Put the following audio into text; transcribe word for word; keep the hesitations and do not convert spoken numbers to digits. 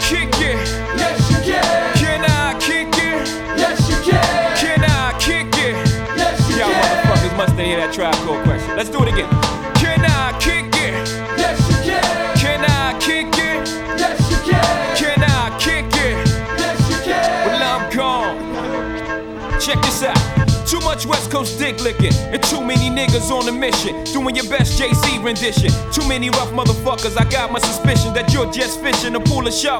kick it? Yes, you can. Can I kick it? Yes, you can. Can I kick it? Yes, you Y'all can. motherfuckers must hear that Tribe Called Quest. Let's do it again. Can I kick it? Yes, you can. Can I kick it? Yes, you can. Can I kick it? Yes, you can. Well, I'm gone. Check this out. Too much West Coast dick licking, and too many niggas on a mission, doing your best J C rendition. Too many rough motherfuckers, I got my suspicion that you're just fishing a pool of shark